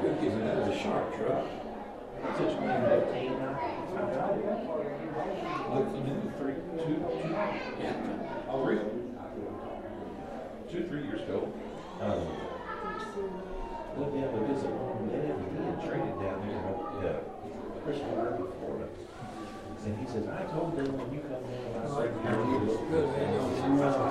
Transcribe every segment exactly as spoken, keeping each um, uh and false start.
cookies and that was a sharp truck. Since we were fifteen, I got it. Look, you know, three, two, two, yeah, oh, really? Two, three years ago. Um, Went down to visit mom and dad, and he had traded down there at uh, Christopher, Florida. And he says, I told them when you come down, I said, you look good. And he said,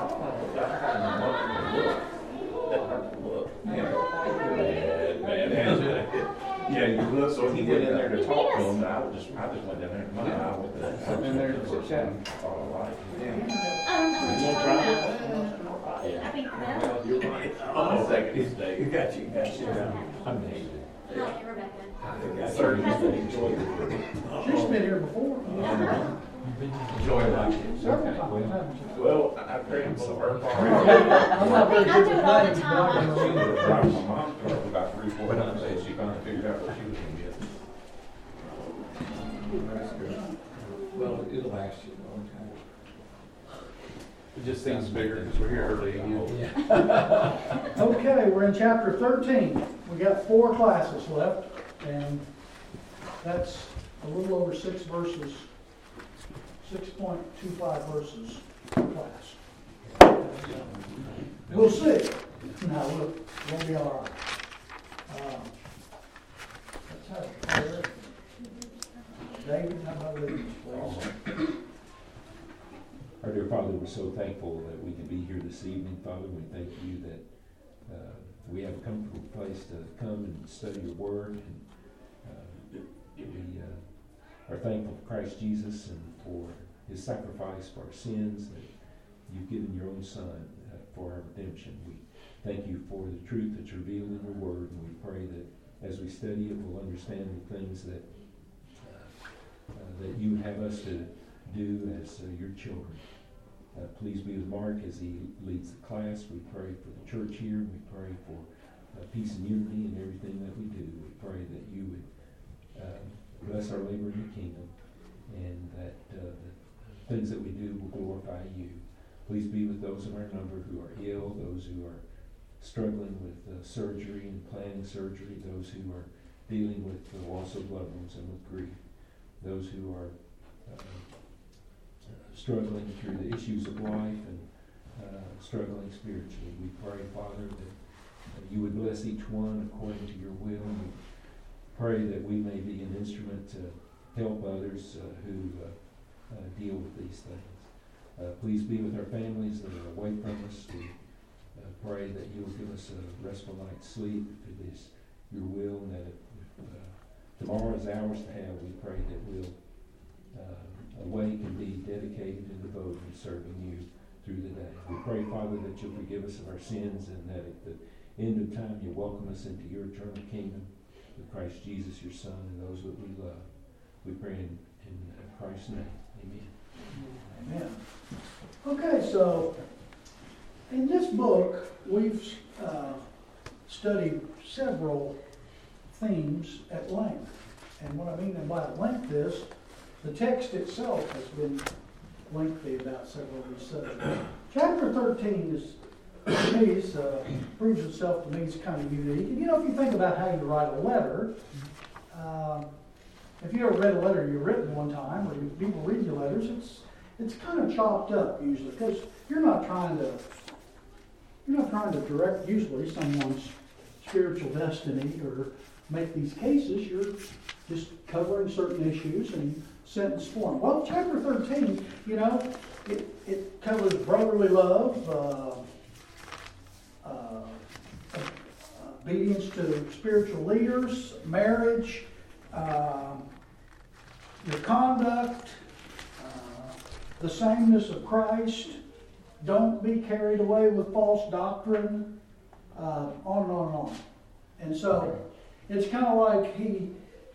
look. Bad, bad. Yeah, you look. So he went in there to talk to him, and I was just, I just went down there and my eye with that. I've been there to chat. All right. Yeah. I don't know what you're talking about. I think that. Well, you're right. On the second mistake. You got you, got you. I'm David. Hi, Rebecca. Third mistake. She's been here before. Joy like it. Several Okay, times, well, haven't you? Well, I prayed for her part. I'm not very I good do with it all the names, but time. I can remember. My mom started for about three, four times, and she finally figured out what she was gonna get. That's good. Well, it'll last you a long time. It just seems bigger because we're here early again. Yeah. Okay, we're in chapter thirteen. We got four classes left, and that's a little over six verses, six point two five verses per class. We'll see. No, we'll, we'll be all right. Um, let's have a prayer. David, how about leading us, please? Our dear Father, we're so thankful that we can be here this evening, Father. We thank you that uh, we have a comfortable place to come and study your word. And uh, we uh, are thankful for Christ Jesus and for his sacrifice for our sins, that you've given your own Son uh, for our redemption. We thank you for the truth that's revealed in your word, and we pray that as we study it, we'll understand the things that uh, uh, that you have us to do as uh, your children. Uh, please be with Mark as he leads the class. We pray for the church here. We pray for uh, peace and unity in everything that we do. We pray that you would uh, bless our labor in the kingdom, and that uh, the things that we do will glorify you. Please be with those of our number who are ill, those who are struggling with uh, surgery and planning surgery, those who are dealing with the loss of loved ones and with grief, those who are uh, struggling through the issues of life and uh, struggling spiritually. We pray, Father, that uh, you would bless each one according to your will. We pray that we may be an instrument to help others uh, who uh, uh, deal with these things. Uh, please be with our families that are away from us. We uh, pray that you will give us a restful night's sleep if it is your will, and that if uh, tomorrow is ours to have, we pray that we'll uh, awake and be dedicated and devoted in serving you through the day. We pray, Father, that you'll forgive us of our sins, and that at the end of time you'll welcome us into your eternal kingdom with Christ Jesus, your Son, and those that we love. We pray in, in Christ's name. Amen. Amen. Okay, so in this book, we've uh, studied several themes at length. And what I mean by length is the text itself has been lengthy about several of these subjects. Chapter thirteen is, to me, is, uh, proves itself to me as kind of unique. And you know, if you think about how you write a letter, uh, if you ever read a letter you've written one time, or you, people read your letters, it's it's kind of chopped up usually, because you're not trying to you're not trying to direct usually someone's spiritual destiny or make these cases. You're just covering certain issues in sentence form. Well, chapter thirteen, you know, it, it covers brotherly love, uh, uh, obedience to spiritual leaders, marriage, uh, your conduct, uh, the sameness of Christ. Don't be carried away with false doctrine, uh, on and on and on. And so it's kind of like he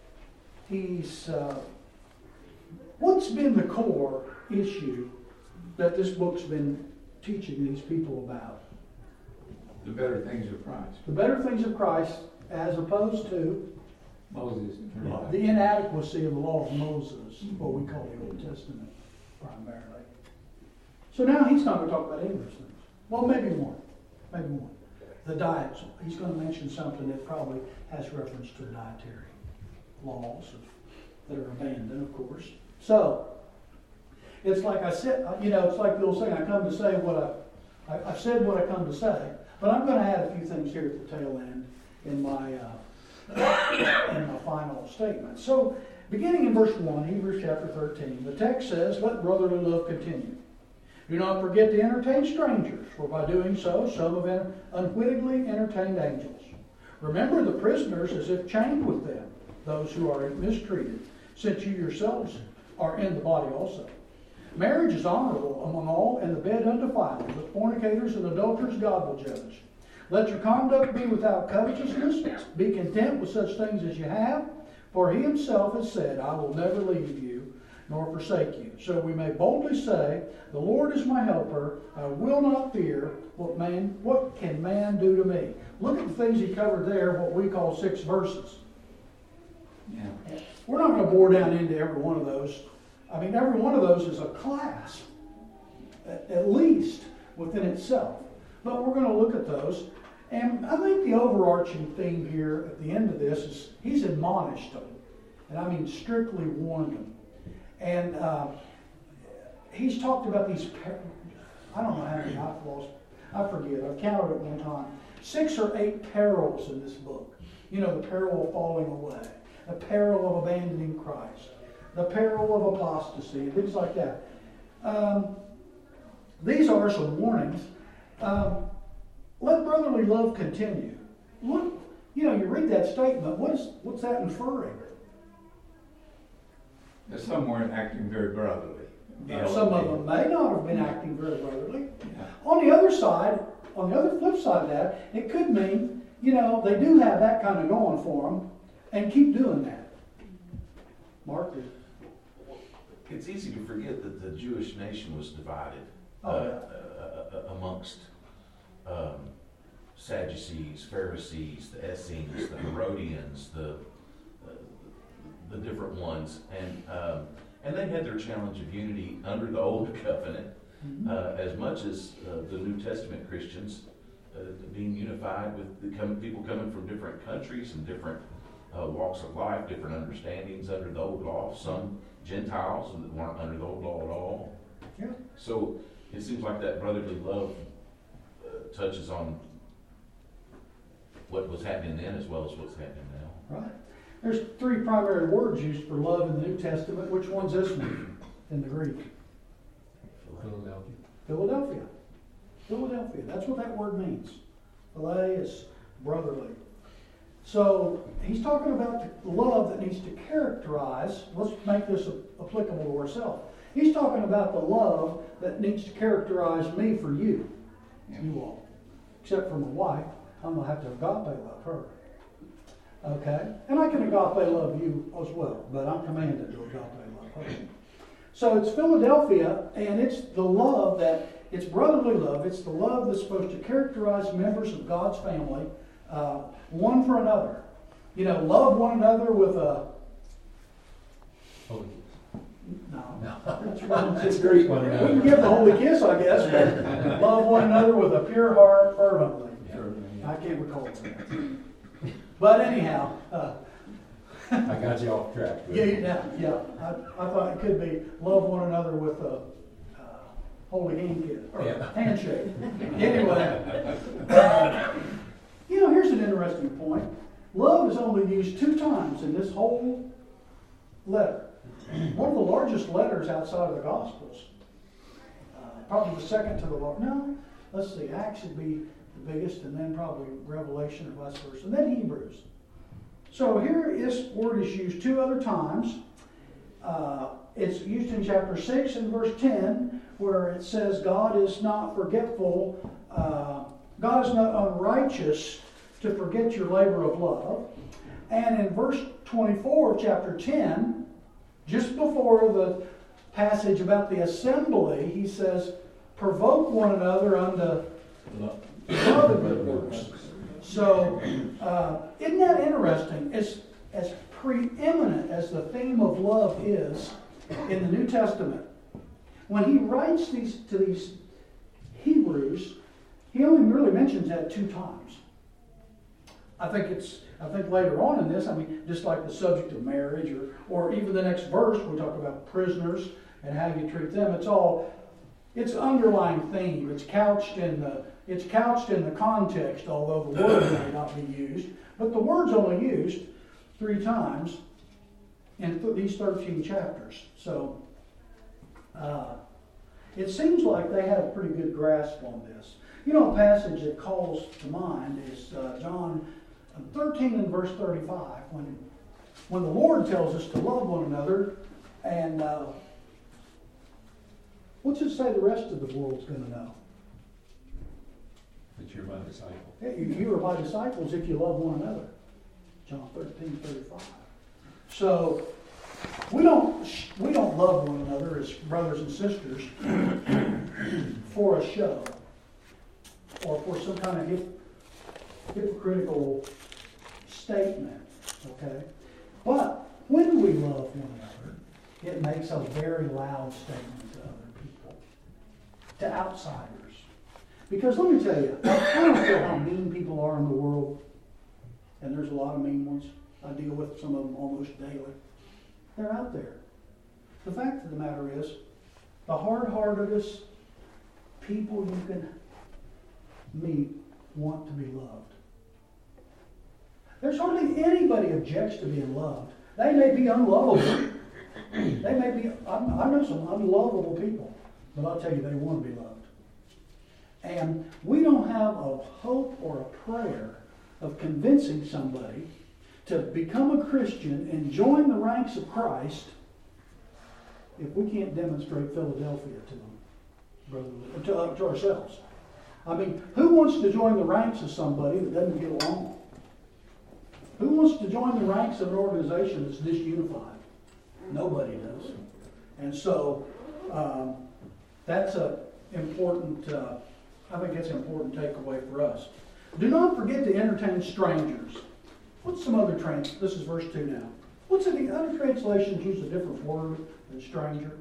he's uh, what's been the core issue that this book's been teaching these people about? The better things of Christ. The better things of Christ, as opposed to Moses. the inadequacy of the law of Moses, what we call the Old Testament primarily. So now he's not going to talk about any of those things. Well, maybe more. Maybe more. the diet. He's going to mention something that probably has reference to dietary laws of, that are abandoned, of course. So, it's like I said, you know, it's like the old saying, I come to say what I, I, I've said what I come to say, but I'm going to add a few things here at the tail end in my, uh, in my final statement. So, beginning in verse one, Hebrews chapter thirteen, the text says, let brotherly love continue. Do not forget to entertain strangers, for by doing so, some have unwittingly entertained angels. Remember the prisoners as if chained with them, those who are mistreated, since you yourselves are in the body also. Marriage is honorable among all, and the bed undefiled. But fornicators and adulterers God will judge. Let your conduct be without covetousness. Be content with such things as you have, for he himself has said, I will never leave you, nor forsake you. So we may boldly say, the Lord is my helper. I will not fear. What man, what can man do to me? Look at the things he covered there, what we call six verses. Yeah. We're not going to bore down into every one of those. I mean, every one of those is a class, at, at least within itself. But we're going to look at those. And I think the overarching theme here at the end of this is he's admonished them. And I mean strictly warned them. And uh, he's talked about these, per- I don't know how many I've lost, I forget, I've counted it one time. Six or eight perils in this book. You know, the peril of falling away, the peril of abandoning Christ, the peril of apostasy, things like that. Um, these are some warnings. Um, let brotherly love continue. Look, you know, you read that statement, what is, what's that inferring? There's some weren't acting very brotherly. Uh, some of them may not have been acting very brotherly. Yeah. On the other side, on the other flip side of that, it could mean, you know, they do have that kind of going for them and keep doing that. Mark did. It's easy to forget that the Jewish nation was divided Oh, uh, yeah. uh, uh, amongst um, Sadducees, Pharisees, the Essenes, the Herodians, the uh, the different ones, and um, and they had their challenge of unity under the Old Covenant, Mm-hmm. uh, as much as uh, the New Testament Christians uh, being unified with the com- people coming from different countries and different uh, walks of life, different understandings under the Old Law. Some Gentiles that weren't under the Old Law at all. Yeah. So it seems like that brotherly love uh, touches on what was happening then as well as what's happening now. Right. There's three primary words used for love in the New Testament. Which one's this one in the Greek? Philadelphia. Philadelphia. Philadelphia. That's what that word means. Philae is brotherly. So he's talking about the love that needs to characterize, let's make this applicable to ourselves. He's talking about the love that needs to characterize me for you, Yeah. you all. Except for my wife, I'm going to have to agape love her. Okay? And I can agape love you as well, but I'm commanded to agape love her. So it's Philadelphia, and it's the love that, it's brotherly love, it's the love that's supposed to characterize members of God's family, uh, one for another. You know, love one another with a... Holy No. No. That's, right. That's great. We can give the holy kiss, I guess, but love one another with a pure heart fervently. I can't recall that. But anyhow, uh, I got you off track. yeah, yeah, yeah. I, I thought it could be love one another with a uh, holy hand kiss or Yeah. handshake. Anyway, you know, here's an interesting point. Love is only used two times in this whole letter. One of the largest letters outside of the Gospels. Uh, probably the second to the Lord. No, let's see. Acts would be the biggest, and then probably Revelation or vice versa, and then Hebrews. So here this word is used two other times. Uh, it's used in chapter six and verse ten, where it says God is not forgetful, uh, God is not unrighteous to forget your labor of love. And in verse twenty-four of chapter ten, just before the passage about the assembly, he says, provoke one another unto love and good works. So, uh, isn't that interesting? As, as preeminent as the theme of love is in the New Testament, when he writes these to these Hebrews, he only really mentions that two times. I think it's, I think later on in this, I mean, just like the subject of marriage, or, or even the next verse, we talk about prisoners and how you treat them. It's all, it's underlying theme. It's couched in the, it's couched in the context, although the word may not be used. But the word's only used three times in th- these thirteen chapters. So, uh, it seems like they had a pretty good grasp on this. You know, a passage that calls to mind is uh, John thirteen and verse thirty-five, when, when the Lord tells us to love one another, and uh, what's it say the rest of the world's going to know? That you're my disciple. Hey, you, you are my disciples if you love one another. John thirteen, thirty-five. So, we don't we don't love one another as brothers and sisters for a show or for some kind of hip, hypocritical statement, okay? But when we love one another, it makes a very loud statement to other people, to outsiders. Because let me tell you, I don't care how mean people are in the world, and there's a lot of mean ones. I deal with some of them almost daily. They're out there. The fact of the matter is, the hard-heartedest people you can meet want to be loved. There's hardly anybody objects to being loved. They may be unlovable. They may be, I, I know some unlovable people, but I'll tell you, they want to be loved. And we don't have a hope or a prayer of convincing somebody to become a Christian and join the ranks of Christ if we can't demonstrate Philadelphia to them, brother, to, uh, to ourselves. I mean, who wants to join the ranks of somebody that doesn't get along? Who wants to join the ranks of an organization that's disunified? Nobody does. And so um, that's an important, uh, I think that's an important takeaway for us. Do not forget to entertain strangers. What's some other trans? This is verse two now. What's in the other translations use a different word than stranger?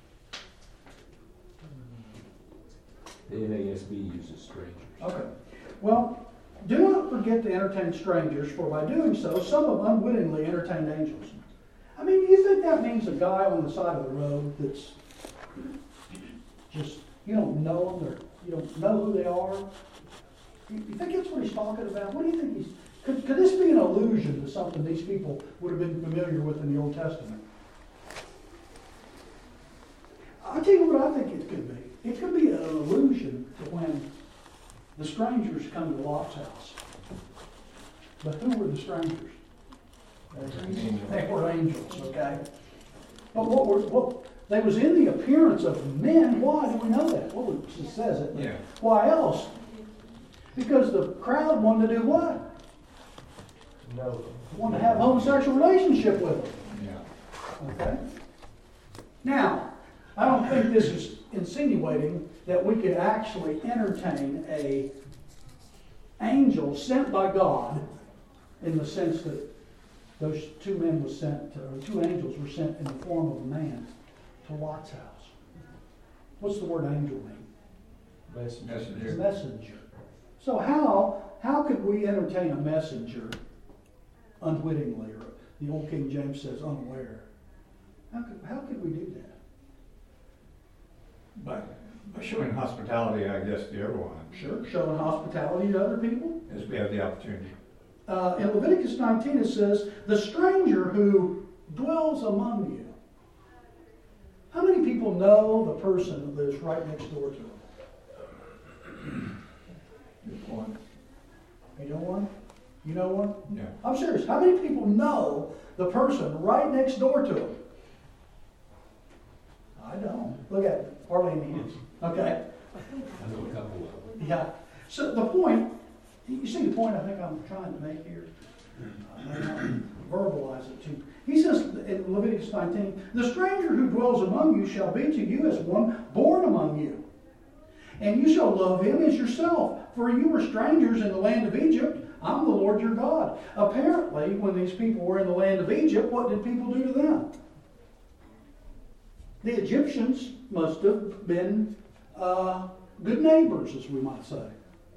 The N A S B uses strangers. Okay. Well, do not forget to entertain strangers, for by doing so, some have unwittingly entertained angels. I mean, do you think that means a guy on the side of the road that's just, you don't know them, or you don't know who they are? You, you think that's what he's talking about? What do you think he's... Could, could this be an allusion to something these people would have been familiar with in the Old Testament? I'll tell you what I think it could be. It could be an allusion to when the strangers come to Lot's house. But who were the strangers? They were angels, okay? But what were what they was in the appearance of men? Why do we know that? Well, it says it. Yeah. Why else? Because the crowd wanted to do what? No. Wanted to have a homosexual relationship with them. Yeah. Okay? Now, I don't think this is insinuating that we could actually entertain a angel sent by God in the sense that those two men were sent, to, or two angels were sent in the form of a man to Lot's house. What's the word angel mean? Messenger. Messenger. Messenger. So how how could we entertain a messenger unwittingly, or the old King James says unaware? How could how could we do that? By, by showing hospitality, I guess, to everyone, Sure, showing hospitality to other people. as we have the opportunity. Uh, in Leviticus nineteen it says, the stranger who dwells among you. How many people know the person that lives right next door to them? Good point. You know one? You know one? Yeah. I'm serious. How many people know the person right next door to them? I don't. Look at it. Hardly any hands. Okay. I know a couple of them. Yeah. So the point, you see the point I think I'm trying to make here? I may not verbalize it too. He says in Leviticus nineteen, the stranger who dwells among you shall be to you as one born among you. And you shall love him as yourself, for you were strangers in the land of Egypt. I'm the Lord your God. Apparently, when these people were in the land of Egypt, what did people do to them? The Egyptians must have been uh, good neighbors, as we might say.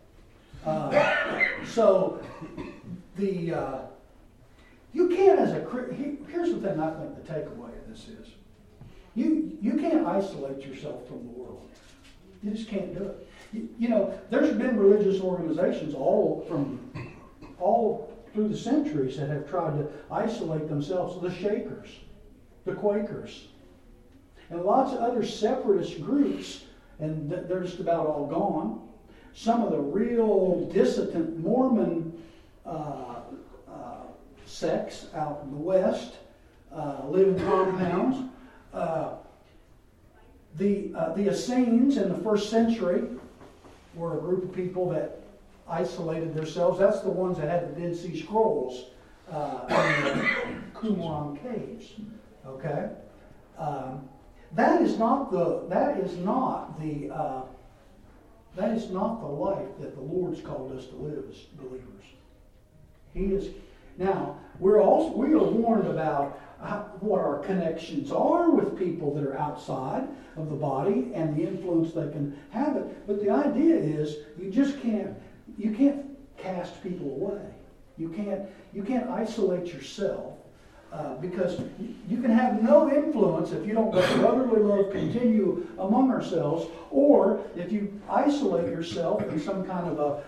Uh, so the uh, you can't as a Chri- he- here's the thing I think the takeaway of this is you you can't isolate yourself from the world. You just can't do it. You, you know, there's been religious organizations all from all through the centuries that have tried to isolate themselves. The Shakers, the Quakers, and lots of other separatist groups, and they're just about all gone. Some of the real dissident Mormon uh, uh, sects out in the West uh, live in compounds. Uh, the uh, the Essenes in the first century were a group of people that isolated themselves. That's the ones that had the Dead Sea Scrolls uh, in the Qumran caves. Okay, um, that is not the that is not the uh, that is not the life that the Lord's called us to live as believers. He is now. We're also we are warned about how, what our connections are with people that are outside of the body and the influence they can have it. But the idea is you just can't you can't cast people away. You can't you can't isolate yourself. Uh, because you can have no influence if you don't let brotherly love continue among ourselves, or if you isolate yourself in some kind of a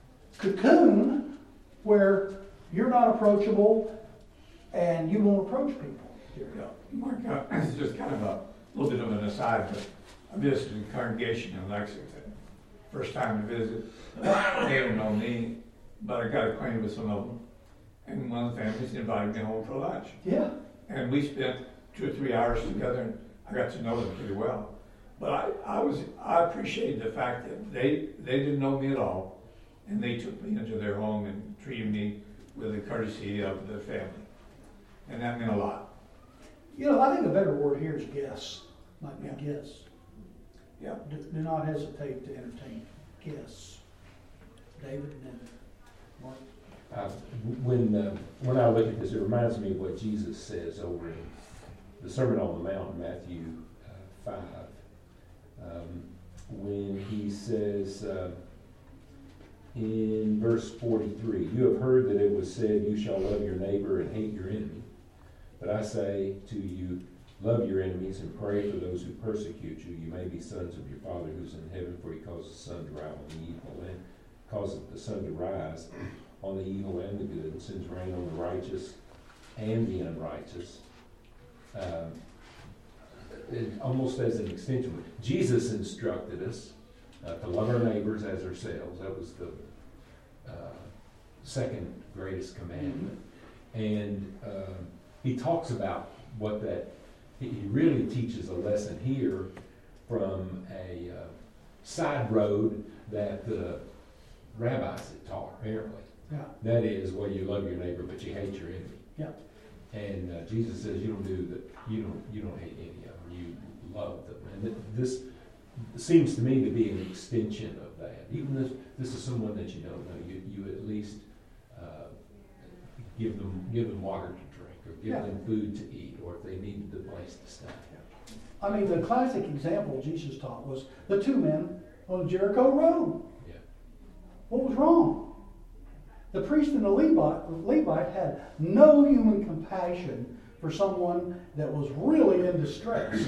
cocoon where you're not approachable and you won't approach people. Here we go. Mark, uh, it's just kind of a little bit of an aside, but I visited a congregation in Lexington. First time to visit. They don't know me, but I got acquainted with some of them. And one of the families invited me home for lunch. Yeah. And we spent two or three hours together, and I got to know them pretty well. But I, I was I appreciated the fact that they they didn't know me at all, and they took me into their home and treated me with the courtesy of the family. And that meant a lot. You know, I think a better word here is guests. Might be Yeah. guests. Yeah. Do, do not hesitate to entertain guests. David and then Mark. Uh, when uh, when I look at this, it reminds me of what Jesus says over in the Sermon on the Mount, Matthew uh, five, um, when he says uh, in verse forty-three, "You have heard that it was said, 'You shall love your neighbor and hate your enemy.' But I say to you, love your enemies and pray for those who persecute you. You may be sons of your Father who's in heaven, for he causes the sun to rise on the evil and causes the sun to rise on the evil and the good, and sends rain on the righteous and the unrighteous." Um, it, almost as an extension, Jesus instructed us uh, to love our neighbors as ourselves. That was the uh, second greatest commandment. And uh, he talks about what that, he, he really teaches a lesson here from a uh, side road that the rabbis had taught, apparently. Yeah. That is, well, you love your neighbor, but you hate your enemy. Yeah. And uh, Jesus says you don't do that. You don't. You don't hate any of them. You love them. And th- this seems to me to be an extension of that. Even if this is someone that you don't know, you you at least uh, give them give them water to drink, or give Yeah. them food to eat, or if they needed a place to stay. I mean, the classic example Jesus taught was the two men on the Jericho Road. Yeah. What was wrong? The priest and the Levite, Levite had no human compassion for someone that was really in distress.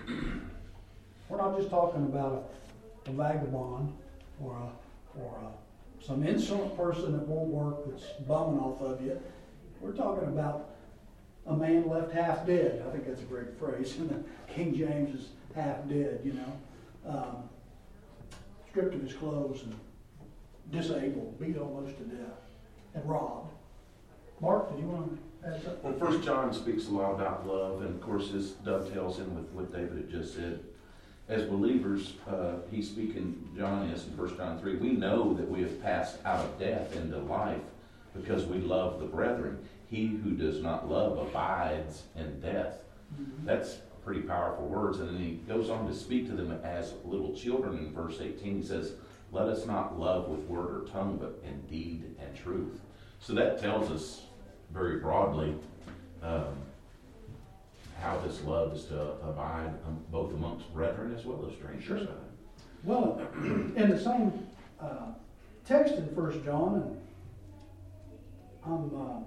We're not just talking about a, a vagabond or a, or a, some insolent person that won't work that's bumming off of you. We're talking about a man left half dead. I think that's a great phrase. King James is half dead, you know. Um, stripped of his clothes and disabled, beat almost to death, and robbed. Mark, did you want to add something? Well, First John speaks a lot about love, and of course this dovetails in with what David had just said. As believers, uh, he's speaking, John is in First John three, we know that we have passed out of death into life because we love the brethren. He who does not love abides in death. Mm-hmm. That's pretty powerful words. And then he goes on to speak to them as little children in verse eighteen. He says, let us not love with word or tongue, but in deed and truth. So that tells us very broadly um, how this love is to abide um, both amongst brethren as well as strangers. Sure. Well, in the same uh, text in First John, and I'm uh,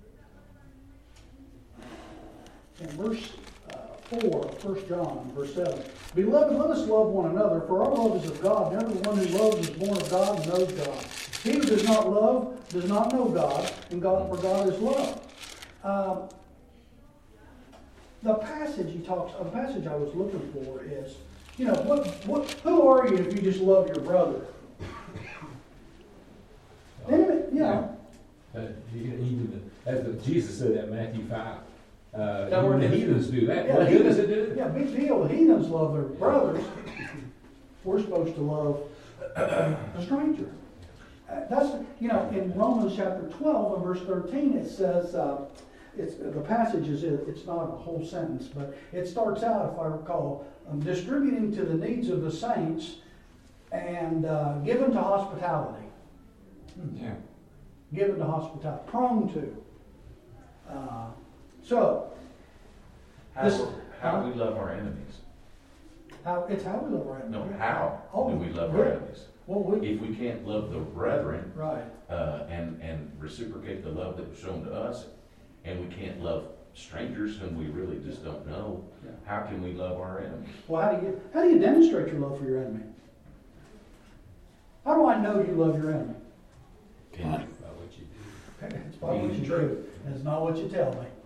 in verse uh, four, First John, verse seven. Beloved, let us love one another, for our love is of God, and everyone who loves is born of God and knows God. He who does not love does not know God, and God, for God is love. Um, the passage he talks, the passage I was looking for is, you know, what, what, who are you if you just love your brother? Anyway, you know, Uh, you- Even, as the- Jesus said that in Matthew five. Uh, That even the word is- heathens do that. Yeah, What the good does it heathens- do? yeah, big deal. The heathens love their brothers. We're supposed to love a stranger. Uh, that's, you know, in Romans chapter twelve and verse thirteen, it says, uh, it's, the passage is, it's not a whole sentence, but it starts out, if I recall, um, distributing to the needs of the saints and uh, given to hospitality. Yeah. Given to hospitality. Prone to. Uh, so, How, This- how do we love our enemies? how, it's how we love our enemies. No, how Oh, do we love our good. enemies? Well, we, If we can't love the brethren, right. uh, and, and reciprocate the love that was shown to us, and we can't love strangers whom we really just don't know, Yeah. how can we love our enemies? Well, how do you how do you demonstrate your love for your enemy? How do I know you love your enemy? Can you? By what you do. It's by what you do. It's not what you tell me.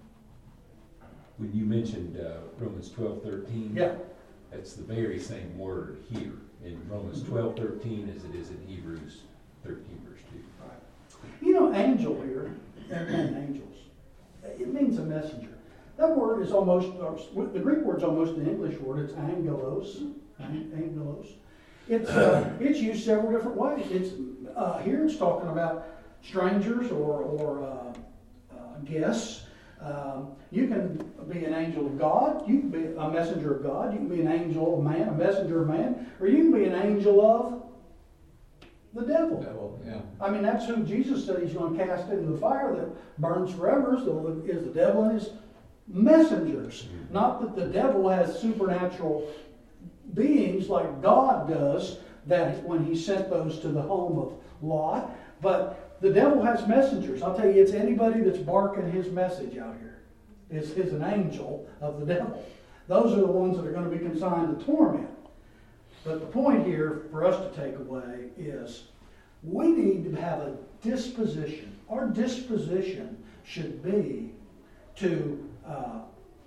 When you mentioned uh, Romans twelve thirteen, Yeah. that's the very same word here in Romans twelve thirteen as it is in Hebrews thirteen verse two. You know, angel here, and, and angels, it means a messenger. That word is almost, or the Greek word's almost an English word. It's angelos. an- Angelos. It's uh, it's used several different ways. It's uh, here it's talking about strangers or or uh, uh, guests. Um, you can be an angel of God. You can be a messenger of God. You can be an angel of man, a messenger of man, or you can be an angel of the devil. Devil, yeah. I mean, that's who Jesus said he's going to cast into the fire that burns forever, is the, is the devil and his messengers. Not that the devil has supernatural beings like God does, that when he sent those to the home of Lot, but the devil has messengers. I'll tell you, it's anybody that's barking his message out here. Is, is an angel of the devil. Those are the ones that are going to be consigned to torment. But the point here for us to take away is we need to have a disposition. Our disposition should be to, uh,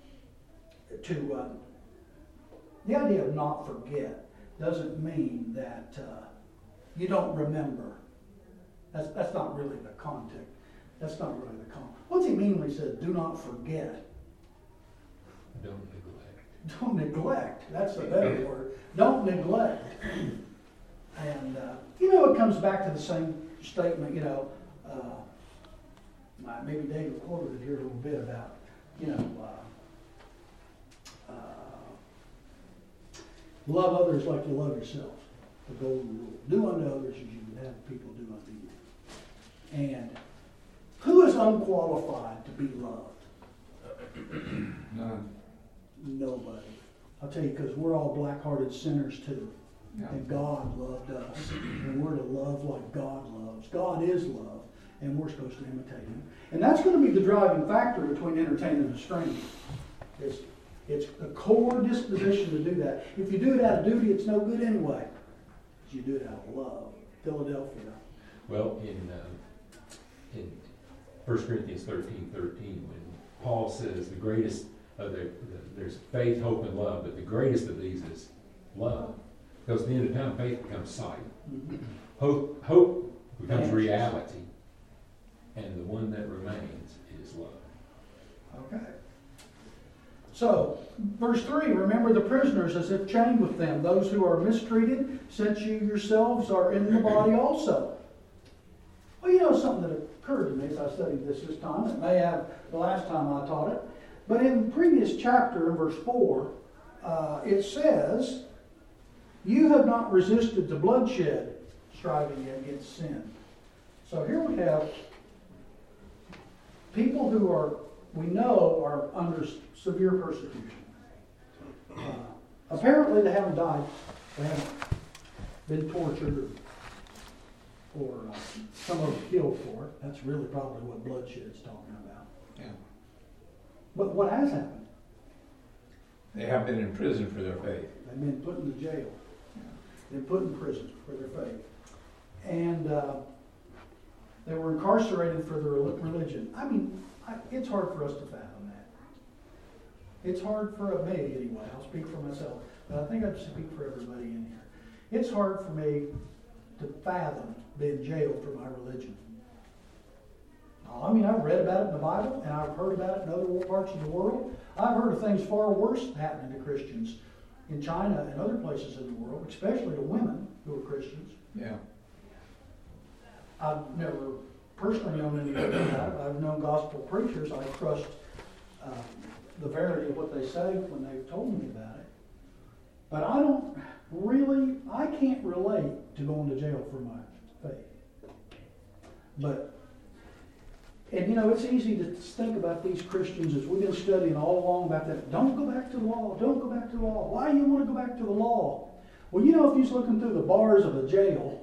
to uh, the idea of not forget doesn't mean that uh, you don't remember. That's, that's not really the context. That's not really the context. What's he mean when he says, do not forget? Don't neglect. Don't neglect. That's a better word. Don't neglect. And, uh, you know, it comes back to the same statement, you know, uh, uh, maybe David quoted it here a little bit about, you know, uh, uh, love others like you love yourself. The golden rule. Do unto others as you would have people do unto you. And who is unqualified to be loved? None. Nobody. I'll tell you, because we're all black-hearted sinners too. Yeah. And God loved us. And we're to love like God loves. God is love. And we're supposed to imitate him. And that's going to be the driving factor between entertaining a stranger. It's, it's a core disposition to do that. If you do it out of duty, it's no good anyway. You do it out of love. Philadelphia. Well, in um, in First Corinthians thirteen thirteen, when Paul says the greatest of the, the there's faith, hope, and love, but the greatest of these is love. Because at the end of time, faith becomes sight. Mm-hmm. Hope, hope becomes Vanishes. reality. And the one that remains is love. Okay. So, verse three, remember the prisoners as if chained with them, those who are mistreated, since you yourselves are in the body also. Well, you know something that occurred to me as I studied this this time. It may have the last time I taught it. But in the previous chapter, in verse four, uh, it says, you have not resisted to bloodshed, striving against sin. So here we have people who are, we know, are under severe persecution. Uh, apparently they haven't died. They haven't been tortured. or uh, some of them killed for it. That's really probably what bloodshed's talking about. Yeah. But what has happened? They have been in prison for their faith. They've been put into jail. They've been put in prison for their faith. And uh, they were incarcerated for their religion. I mean, I, it's hard for us to fathom that. It's hard for me, anyway. I'll speak for myself. But I think I speak for everybody in here. It's hard for me to fathom being jailed for my religion. I mean, I've read about it in the Bible, and I've heard about it in other parts of the world. I've heard of things far worse happening to Christians in China and other places in the world, especially to women who are Christians. Yeah. I've never personally known anything about it. I've known gospel preachers. I trust uh, the verity of what they say when they've told me about it. But I don't really, I can't relate to going to jail for my faith. But, and you know, it's easy to think about these Christians as we've been studying all along about that. Don't go back to the law. Don't go back to the law. Why do you want to go back to the law? Well, you know, if you was looking through the bars of a jail,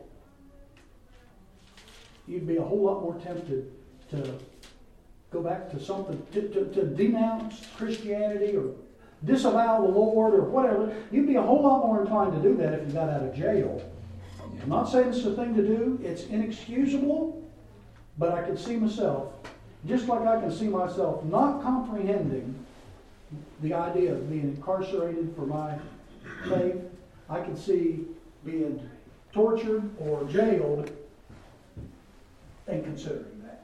you'd be a whole lot more tempted to go back to something, to, to, to denounce Christianity or disavow the Lord or whatever. You'd be a whole lot more inclined to do that if you got out of jail. I'm not saying it's the thing to do. It's inexcusable, but I could see myself, just like I can see myself not comprehending the idea of being incarcerated for my faith. I could see being tortured or jailed and considering that.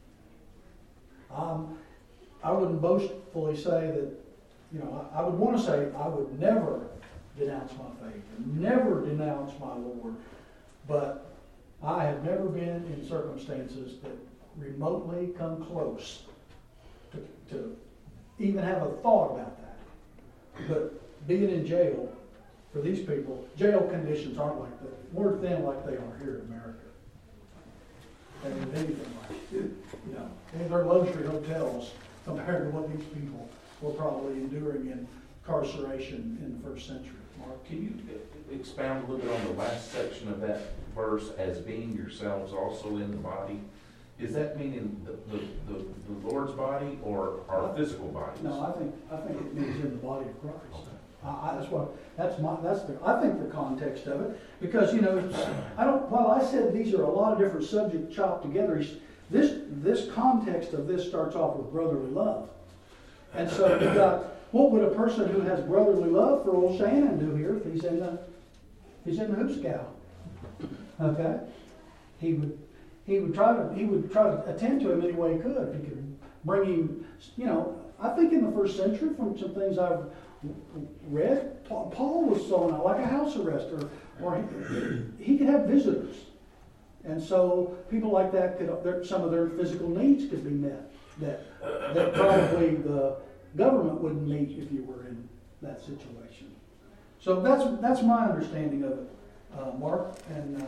Um, I wouldn't boastfully say that, you know, I, I would want to say I would never denounce my faith, never denounce my Lord, but I have never been in circumstances that remotely come close to, to even have a thought about that. But being in jail, for these people, jail conditions aren't like that. We're thin like they are here in America. They ain't anything like it. You know, they're luxury hotels compared to what these people were probably enduring in incarceration in the first century. Mark? Can you expound a little bit on the last section of that verse, as being yourselves also in the body? Is that meaning the, the, the, the Lord's body or our physical bodies? No, I think I think it means in the body of Christ. Okay. I, I, that's what that's my that's the I think the context of it, because you know it's, I don't. While I said these are a lot of different subjects chopped together, this this context of this starts off with brotherly love, and so you've got, what would a person who has brotherly love for old Shannon do here if he's in the he's in the Hoop Scout? Okay, he would he would try to he would try to attend to him any way he could. If he could bring him, you know, I think in the first century, from some things I've read, Paul was thrown out like a house arrest, or or he, he could have visitors, and so people like that could their, some of their physical needs could be met that that probably the government wouldn't meet if you were in that situation. So that's that's my understanding of it, uh, Mark. And uh,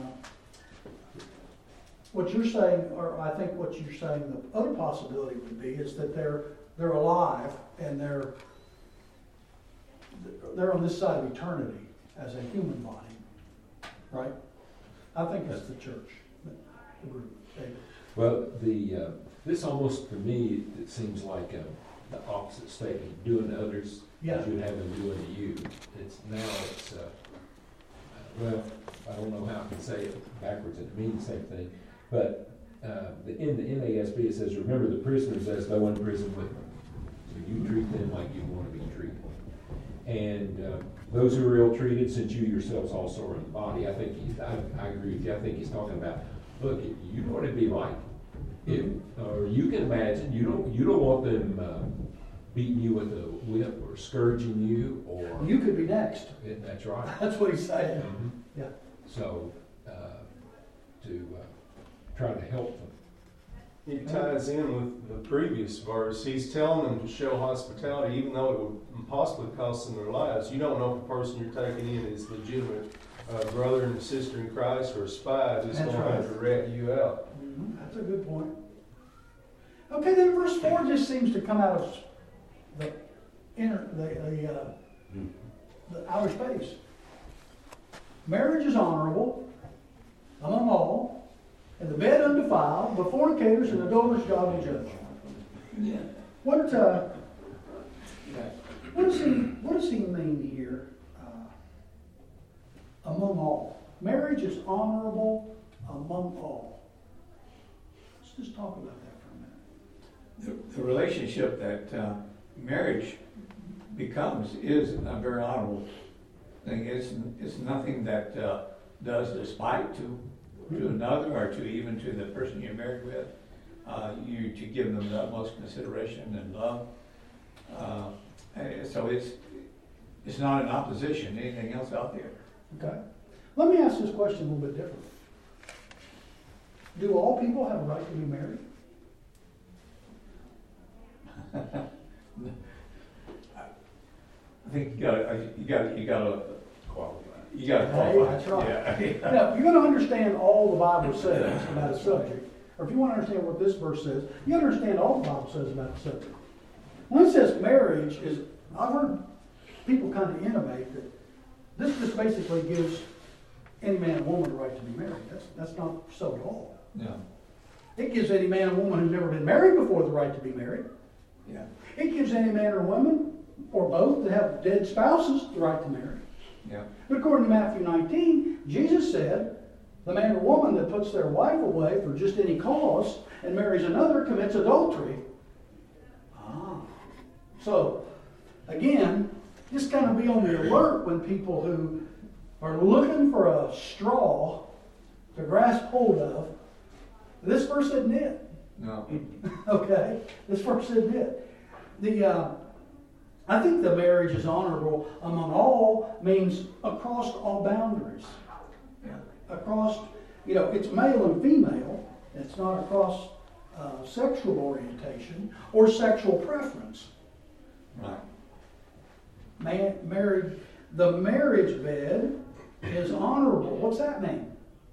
what you're saying, or I think what you're saying, the other possibility would be is that they're they're alive and they're they're on this side of eternity as a human body, right? I think that's the church, the group. David. Well, the uh, this almost, to me, it seems like uh, the opposite statement, doing to others Yeah. as you have them doing to you. It's now it's uh, well, I don't know how I can say it backwards, and it means the same thing. But uh, the, in the N A S B it says, remember the prisoners as though in prison with them. So you treat them like you want to be treated. And uh, those who are ill-treated, since you yourselves also are in the body. I think he's, I, I agree with you. I think he's talking about, look, you know what it'd be like. If, or you can imagine, you don't you don't want them uh, beating you with a whip or scourging you, or You could be next. Yeah, that's right. That's what he's saying. Mhm. Yeah. So uh, to uh, try to help them. He ties in with the previous verse. He's telling them to show hospitality, even though it would possibly cost them their lives. You don't know if the person you're taking in is legitimate uh, brother and sister in Christ or a spy just That's going right. to have to rat you out. Mhm. That's a good point. Okay, then verse four just seems to come out of the inner, the, the, uh, the outer space. Marriage is honorable among all, and the bed undefiled, but fornicators and adulterers God will judge. Yeah. What, uh, what does he, what does he mean here? Uh, among all. Marriage is honorable among all. Let's just talk about that for a minute. The, the relationship that uh, marriage becomes is a very honorable thing. It's, it's nothing that uh, does despite to to another or to even to the person you're married with. Uh, you to give them the utmost consideration and love. Uh, and so it's it's not in opposition to anything else out there. Okay. Let me ask this question a little bit different. Do all people have a right to be married? I think you got you got you got to Qualify. you got to Hey, qualify. that's right. Yeah. Now, if you're going to understand all the Bible says about a subject, or if you want to understand what this verse says, you understand all the Bible says about the subject. When it says marriage is, I've heard people kind of intimate that this just basically gives any man and woman the right to be married. That's, that's not so at all. No. It gives any man and woman who's never been married before the right to be married. Yeah. It gives any man or woman, or both, that have dead spouses the right to marry. Yeah. But according to Matthew nineteen, Jesus said, the man or woman that puts their wife away for just any cause and marries another commits adultery. Ah. So, again, just kind of be on the alert when people who are looking for a straw to grasp hold of. This verse isn't it. No. Okay? This verse isn't it. The, uh, I think the marriage is honorable among all means across all boundaries. Yeah. Across, you know, it's male and female. It's not across uh, sexual orientation or sexual preference. Right. Man, married, the marriage bed is honorable. What's that mean?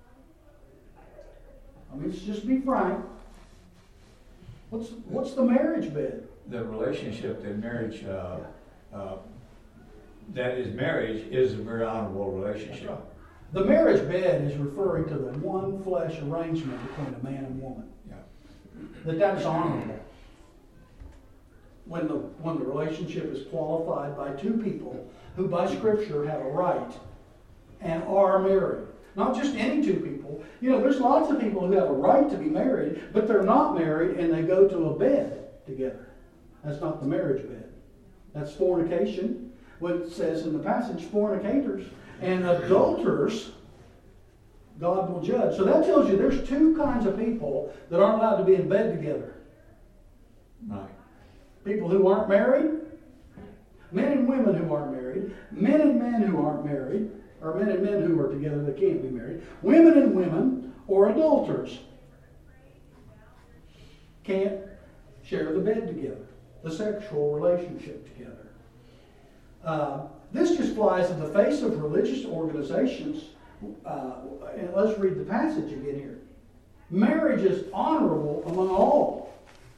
I mean, let's just be frank. What's what's the marriage bed? The relationship that marriage, uh, uh, that is marriage, is a very honorable relationship. That's right. The marriage bed is referring to the one flesh arrangement between a man and woman. Yeah. That that is honorable. When the when the relationship is qualified by two people who by Scripture have a right and are married. Not just any two people. You know, there's lots of people who have a right to be married, but they're not married and they go to a bed together. That's not the marriage bed. That's fornication. What it says in the passage, fornicators and adulterers, God will judge. So that tells you there's two kinds of people that aren't allowed to be in bed together. Right. People who aren't married, men and women who aren't married, men and men who aren't married, or men and men who are together that can't be married, women and women, or adulterers can't share the bed together, the sexual relationship together. Uh, this just flies in the face of religious organizations. Uh, and let's read the passage again here. Marriage is honorable among all.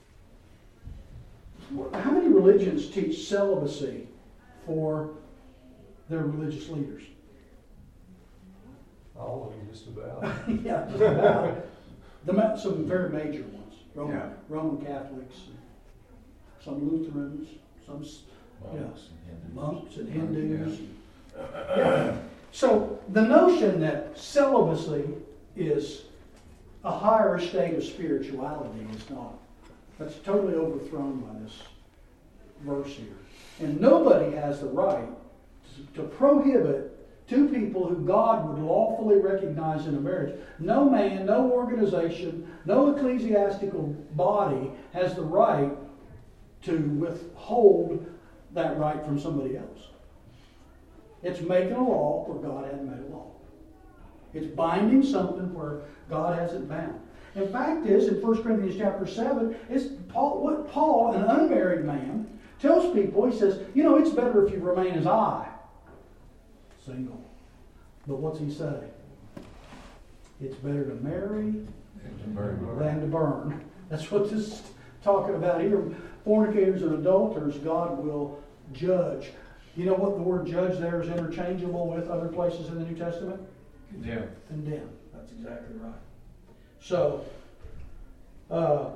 How many religions teach celibacy for their religious leaders? All of them, just about. Yeah, just about. The, ma- some very major ones. Roman, Yeah. Roman Catholics, some Lutherans, some s- you know, monks and Hindus. Yeah. So the notion that celibacy is a higher state of spirituality is not. That's totally overthrown by this verse here. And nobody has the right to, to prohibit two people who God would lawfully recognize in a marriage. No man, no organization, no ecclesiastical body has the right to withhold that right from somebody else. It's making a law where God hasn't made a law. It's binding something where God hasn't bound. In fact is, in First Corinthians chapter seven, is Paul, what Paul, an unmarried man, tells people, he says, you know, it's better if you remain as I, single. But what's he say? It's better to marry than to burn. That's what this is talking about here. Fornicators and adulterers, God will judge. You know what the word judge there is interchangeable with other places in the New Testament? Condemn. Condemn. That's exactly right. So, uh,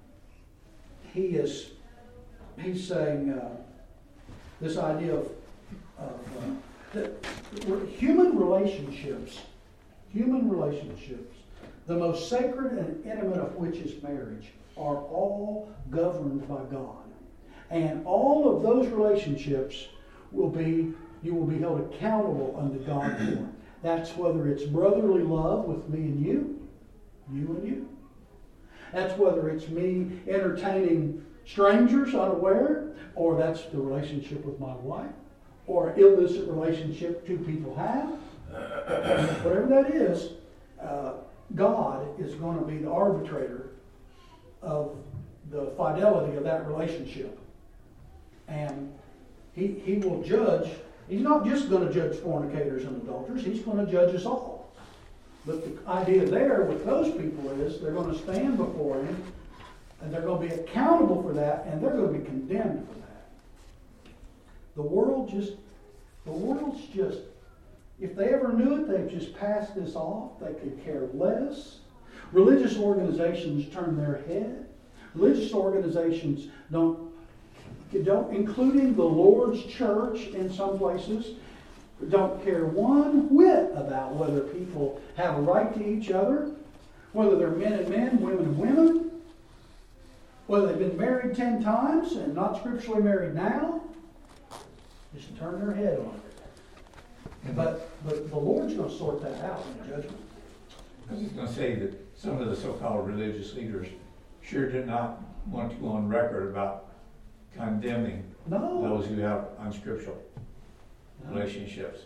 he is, he's saying, uh, this idea of, of uh, that human relationships, human relationships, the most sacred and intimate of which is marriage, are all governed by God. And all of those relationships will be, you will be held accountable unto God for. That's whether it's brotherly love with me and you, you and you. That's whether it's me entertaining strangers unaware, or that's the relationship with my wife, or illicit relationship two people have. Whatever that is, uh, God is going to be the arbitrator of the fidelity of that relationship. And he, he will judge. He's not just going to judge fornicators and adulterers. He's going to judge us all. But the idea there with those people is they're going to stand before him and they're going to be accountable for that, and they're going to be condemned for that. The world just, the world's just, if they ever knew it, they've just passed this off. They could care less. Religious organizations turn their head. Religious organizations don't, don't, including the Lord's church in some places, don't care one whit about whether people have a right to each other, whether they're men and men, women and women, whether they've been married ten times and not scripturally married now. Just turn their head on it. But, but the Lord's going to sort that out in the judgment. I was going to say that some of the so-called religious leaders sure did not want to go on record about condemning No. those who have unscriptural relationships.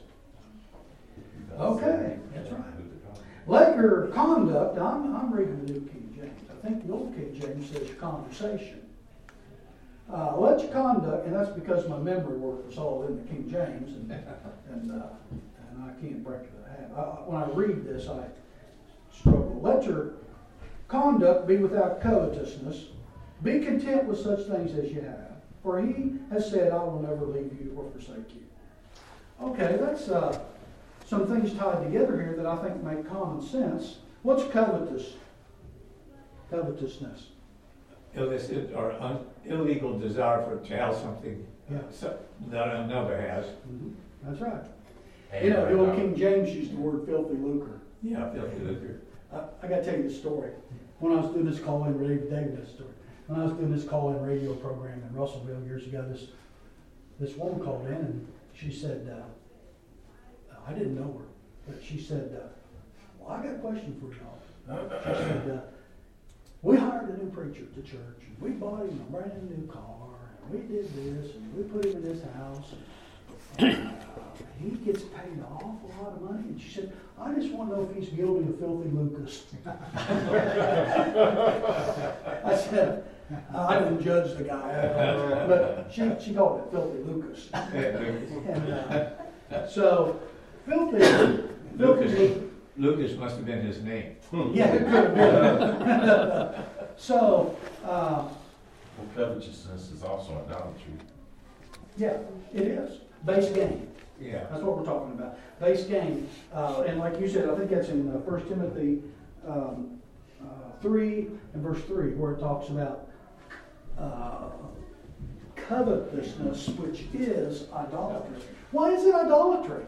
Okay, that's right. Laker conduct, I'm, I'm reading the New King James. I think the Old King James says conversation. Uh, let your conduct, and that's because my memory work was all in the King James, and and, uh, and I can't break it in half. I, when I read this, I struggle. Let your conduct be without covetousness. Be content with such things as you have. For he has said, I will never leave you or forsake you. Okay, that's uh, some things tied together here that I think make common sense. What's covetous? Covetousness. Illicit or un- illegal desire for to have something Yeah. so, that another has. Mm-hmm. That's right. You know, the old King James used the word filthy lucre. Yeah, filthy lucre. I, I got to tell you the story. When I was doing this call-in radio, David has a story. When I was doing this call-in radio program in Russellville years ago, this this woman called in and she said, uh, I didn't know her, but she said, uh, well, I got a question for y'all. She said, uh, we hired a new preacher at the church, and we bought him a brand new car, and we did this, and we put him in this house, and uh, he gets paid an awful lot of money. And she said, I just want to know if he's guilty of filthy lucre. I said, I didn't judge the guy, but she, she called it filthy lucas. And uh, so, filthy, filthy Lucas, Lucas must have been his name. yeah, it could have been. So, uh, Well, covetousness is also idolatry. yeah, it is. Base gain. Yeah. That's what we're talking about. Base gain. Uh, and like you said, I think that's in uh, First Timothy um, uh, three and verse three, where it talks about uh, covetousness, which is idolatry. Why is it idolatry?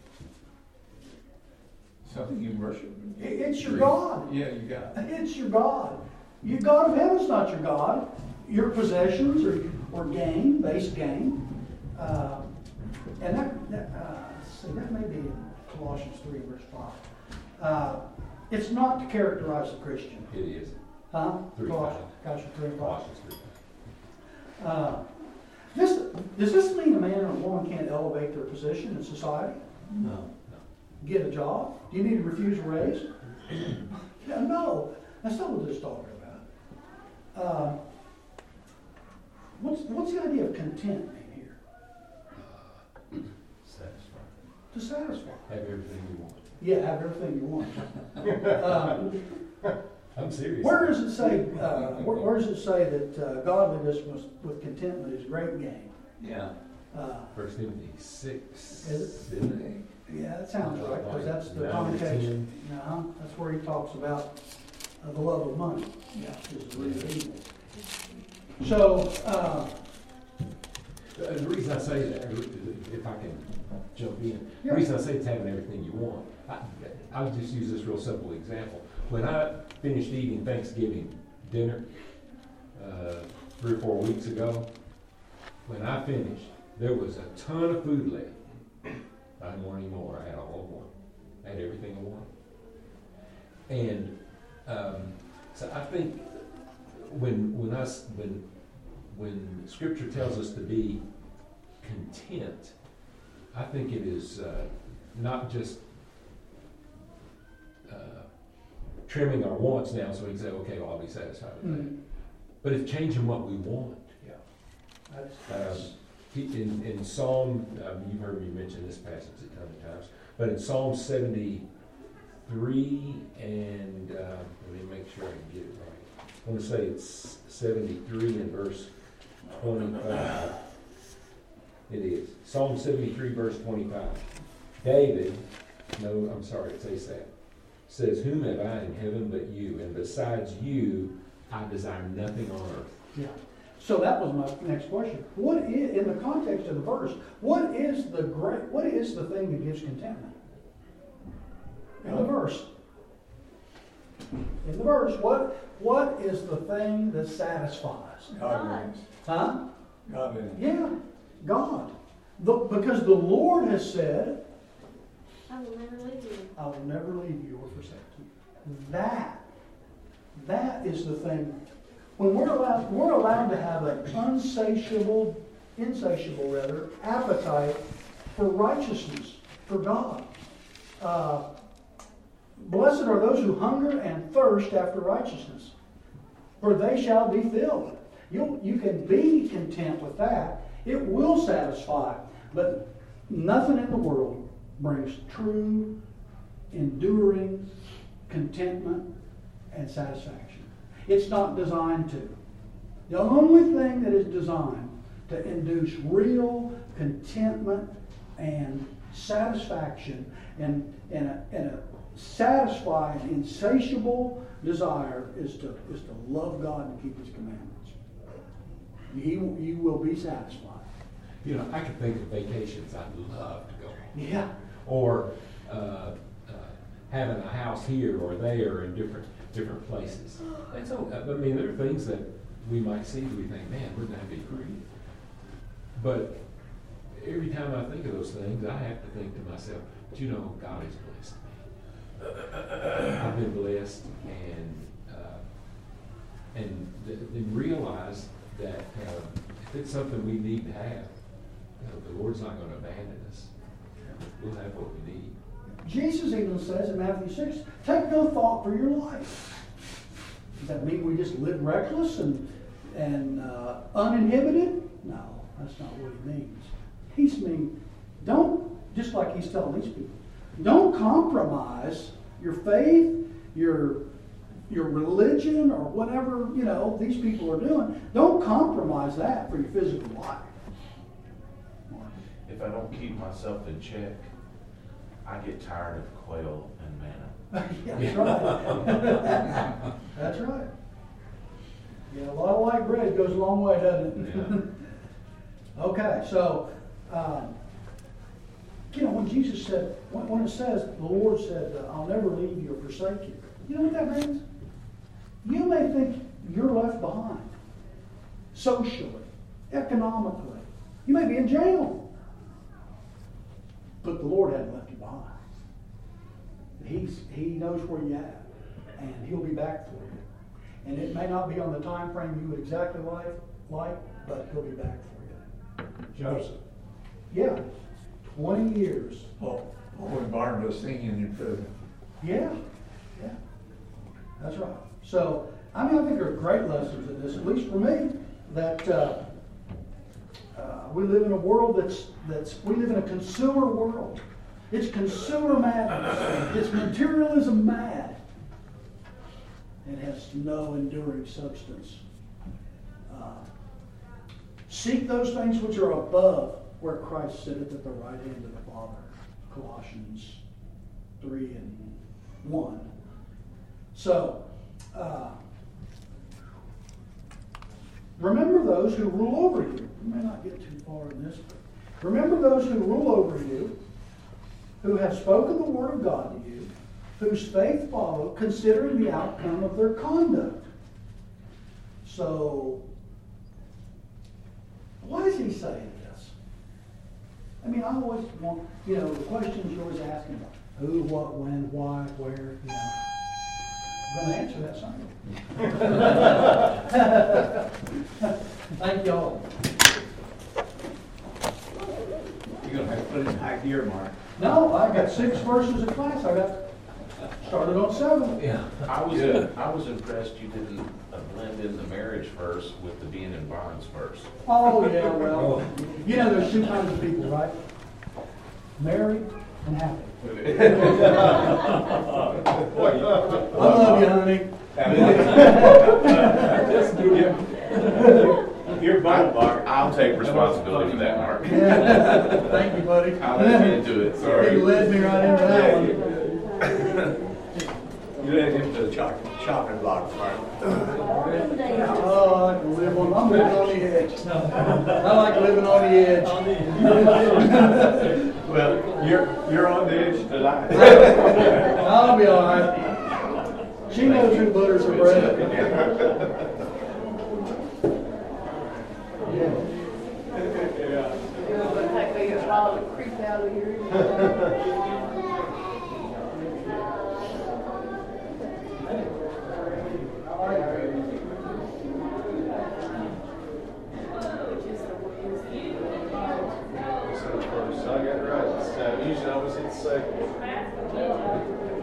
Something you worship. It- It's your God. Yeah, you got it. It's your God. Your God of heaven's not your God. Your possessions or, or gain, base gain. Uh, and that, that uh, see, that may be in Colossians three, verse five. Uh, it's not to characterize the Christian. It is. Huh? Three, Colossians, five. Colossians three, five. Colossians three. Uh, this, does this mean a man or a woman can't elevate their position in society? No. Get a job? Do you need to refuse a raise? Yeah, no, that's not what this is talking about. Uh, what's what's the idea of contentment here? Satisfied. To satisfy. Have everything you want. Yeah, have everything you want. uh, I'm serious. where does it say? Uh, where, where does it say that uh, godliness must, with contentment is great gain? Yeah. Uh, First Timothy six. Is Isn't it? yeah, that sounds right because that's the Nine to context. ten. Uh-huh. That's where he talks about Uh, the love of money is the root of evil. So, uh, Uh, The reason I say that, if I can jump in, the Yeah. reason I say it's having everything you want, I, I'll just use this real simple example. When I finished eating Thanksgiving dinner, uh, three or four weeks ago, when I finished, there was a ton of food left. I didn't want any more, I had all I wanted. I had everything I wanted. And, um, so I think when, when us, when, when Scripture tells us to be content, I think it is uh, not just uh, trimming our wants now so we can say, okay, well, I'll be satisfied with that. mm, But it's changing what we want. that's, Um, that's, he- in, in Psalm, um, you've heard me mention this passage a ton of times, but in Psalm seventy-three, and uh, let me make sure I can get it right. I want to say it's seventy-three in verse twenty-five. It is. Psalm seventy-three, verse twenty-five. David, no, I'm sorry, it's Asaph, says, whom have I in heaven but you? And besides you, I desire nothing on earth. yeah. So that was my next question. What is, in the context of the verse, what is the great, what is the thing that gives contentment? In the verse. In the verse, what, what is the thing that satisfies? Godliness. Huh? Godliness. Yeah, God. The, because the Lord has said, I will never leave you. I will never leave you or forsake you. That, that is the thing. When we're allowed, we're allowed to have an unsatiable, insatiable rather, appetite for righteousness, for God. Uh, Blessed are those who hunger and thirst after righteousness, for they shall be filled. You, you can be content with that. It will satisfy. But nothing in the world brings true, enduring contentment and satisfaction. It's not designed to. The only thing that is designed to induce real contentment and satisfaction and, and, a, and a satisfying, insatiable desire is to, is to love God and keep His commandments. He, you will be satisfied. You know, I can think of vacations I'd love to go on. Yeah. Or uh, uh, having a house here or there in different different places. That's all, I mean, there are things that we might see that we think, man, wouldn't that be great? But every time I think of those things, I have to think to myself, but you know, God has blessed me. I've been blessed, and uh, and th- then realize that uh, if it's something we need to have, you know, the Lord's not going to abandon us. We'll have what we need. Jesus even says in Matthew six, take no thought for your life. Does that mean we just live reckless and, and uh, uninhibited? No, that's not what he means. He's mean, don't, just like he's telling these people, don't compromise your faith, your, your religion, or whatever, you know, these people are doing. Don't compromise that for your physical life. If I don't keep myself in check, I get tired of quail and manna. Yeah, that's right. That's right. Yeah, a lot of white bread goes a long way, doesn't it? Yeah. Okay, so, um, you know, when Jesus said, when, when it says, the Lord said, uh, I'll never leave you or forsake you, you know what that means? You may think you're left behind, socially, economically. You may be in jail. But the Lord hadn't left you behind. He's, he knows where you're at, and He'll be back for you. And it may not be on the time frame you would exactly like, like, but He'll be back for you. Joseph. Yeah, twenty years. Paul, Paul and Barnabas singing in prison. Yeah, yeah, that's right. So, I mean, I think there are great lessons in this, at least for me, that uh, uh, we live in a world that's, that's, we live in a consumer world. It's consumer madness. It's materialism mad. It has no enduring substance. Uh, seek those things which are above, where Christ sitteth at the right hand of the Father. Colossians three and one. So, uh, remember those who rule over you. We may not get too far in this, but remember those who rule over you, who have spoken the word of God to you, whose faith follow, considering the outcome of their conduct. So, why is he saying this? I mean, I always want, you know, the questions you're always asking about who, what, when, why, where, you know. I'm going to answer that Sunday. Thank y'all. You're gonna have to put it in high gear, Mark. No, I got six verses of class. I got started on seven. Yeah. I was, Good. I was impressed you didn't uh, blend in the marriage verse with the being in bonds verse. Oh, yeah, well, you know, there's two kinds of people, right? Married and happy. I love you, honey. Just do it. You're both, Mark. I'll take responsibility for that, Mark. Yeah. Thank you, buddy. I'll let you into it, sorry. You led me right into that one. You led him to the chocolate, chocolate block, Mark. Oh, I can live on, I'm living on the edge. I like living on the edge. Well, you're, you're on the edge tonight. I'll be all right. She knows who butters her bread. Yeah. Creep out of here. So I got it right this time. Usually I always hit the second.